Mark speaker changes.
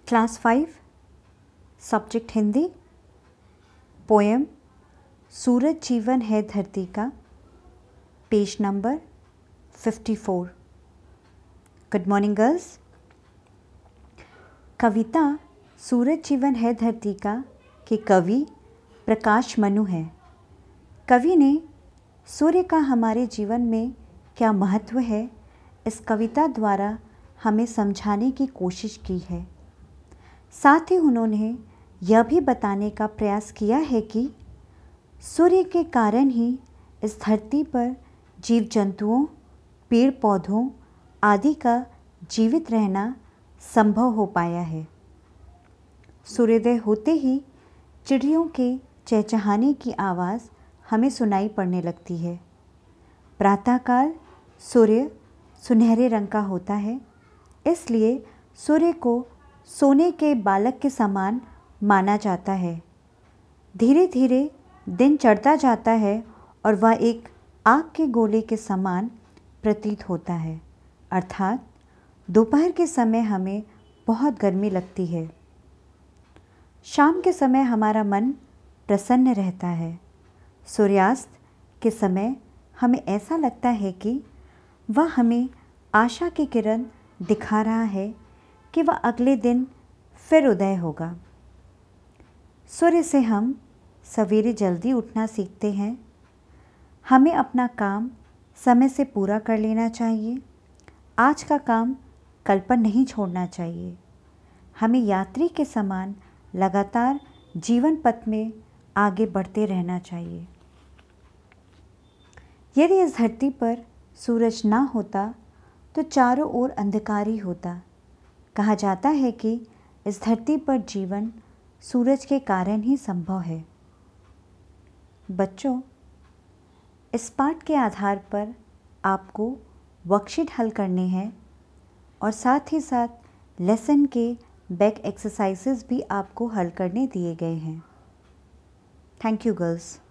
Speaker 1: Class 5 subject Hindi. Poem सूरज जीवन है धरती का, page number 54। Good morning girls. कविता सूरज जीवन है धरती का के कवि प्रकाश मनु हैं। कवि ने सूर्य का हमारे जीवन में क्या महत्व है, इस कविता द्वारा हमें समझाने की कोशिश की है। साथ ही उन्होंने यह भी बताने का प्रयास किया है कि सूर्य के कारण ही इस धरती पर जीव जंतुओं, पेड़ पौधों आदि का जीवित रहना संभव हो पाया है। सूर्योदय होते ही चिड़ियों के चहचहाने की आवाज़ हमें सुनाई पड़ने लगती है। प्रातःकाल सूर्य सुनहरे रंग का होता है, इसलिए सूर्य को सोने के बालक के समान माना जाता है। धीरे धीरे दिन चढ़ता जाता है और वह एक आग के गोले के समान प्रतीत होता है, अर्थात दोपहर के समय हमें बहुत गर्मी लगती है। शाम के समय हमारा मन प्रसन्न रहता है। सूर्यास्त के समय हमें ऐसा लगता है कि वह हमें आशा की किरण दिखा रहा है कि वह अगले दिन फिर उदय होगा। सूर्य से हम सवेरे जल्दी उठना सीखते हैं। हमें अपना काम समय से पूरा कर लेना चाहिए। आज का काम कल पर नहीं छोड़ना चाहिए। हमें यात्री के समान लगातार जीवन पथ में आगे बढ़ते रहना चाहिए। यदि इस धरती पर सूरज ना होता तो चारों ओर अंधकार ही होता। कहा जाता है कि इस धरती पर जीवन सूरज के कारण ही संभव है। बच्चों, इस पाठ के आधार पर आपको वर्कशीट हल करने हैं और साथ ही साथ लेसन के बैक एक्सरसाइजेस भी आपको हल करने दिए गए हैं। Thank you girls.